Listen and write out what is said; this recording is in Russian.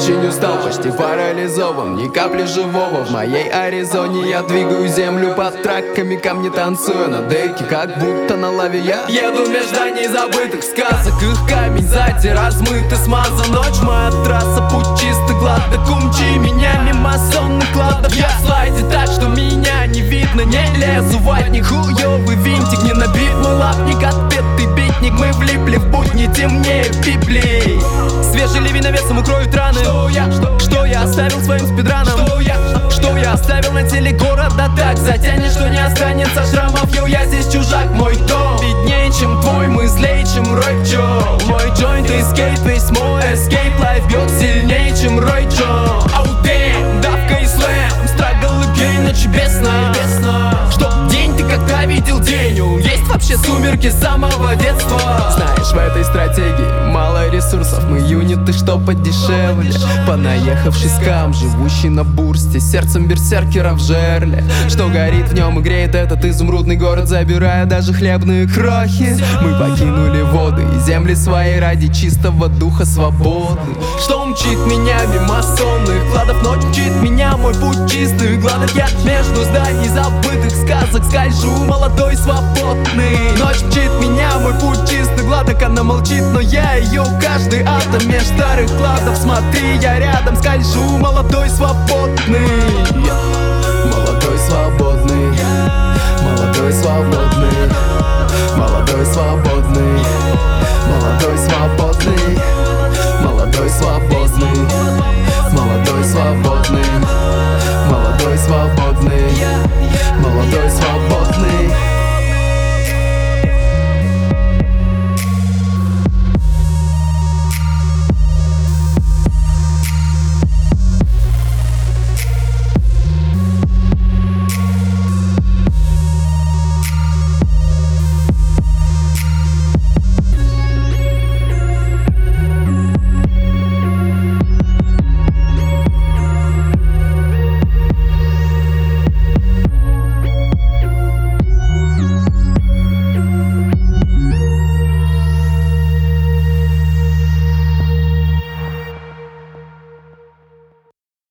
очень устал, почти парализован, ни капли живого. В моей Аризоне я двигаю землю под траками, камни танцую на деке, как будто на лаве я еду меж зданий забытых сказок. Их камень сзади размыт и смазан. Ночь моя трасса, путь чистый, гладко. Умчи меня мимо сонных кладов. Я в слайде так, что меня не видно. Не лезу в ватник, хуёвый винтик. Не набит мой лапник, отпетый битник. Мы влипли в будни, темнее Библии. Свежий ливень навесом укроют раны. Что я оставил своим спидраном? Что я оставил на теле города? Так затянет, что не останется шрамов. Йоу, я здесь чужак, мой дом беднее, чем твой, мы злее, чем Рой Джо. Мой джойнт эскейп, весь мой эскейп. Лайф бьет сильнее, чем Рой Джо. Оу, дэм, давка и слэм, страгл и гейм, ночь бесна. Чтоб день ты когда видел день? Есть вообще сумерки с самого детства. Знаешь, в этой стратегии мало ресурсов. Мы юниты, что подешевле. Понаехавший скам, живущий на бурсте, сердцем берсеркера в жерле, что горит в нем и греет этот изумрудный город, забирая даже хлебные крохи. Мы покинули воды и земли свои ради чистого духа свободы. Что мчит меня мимо сонных кладов? Ночь мчит меня, мой путь чистый гладок. Я между зданий забытых сказок скольжу, молодой, свободный. Ночь мчит меня, мой путь чистый гладок. Она молчит, но я ее каждый атом меж старых кладов. Смотри, я рядом скольжу, молодой, свободный. Молодой, свободный. Молодой, свободный. Молодой, свободный. Молодой, свободный. Молодой, свободный. Молодой, свободный. Молодой, свободный.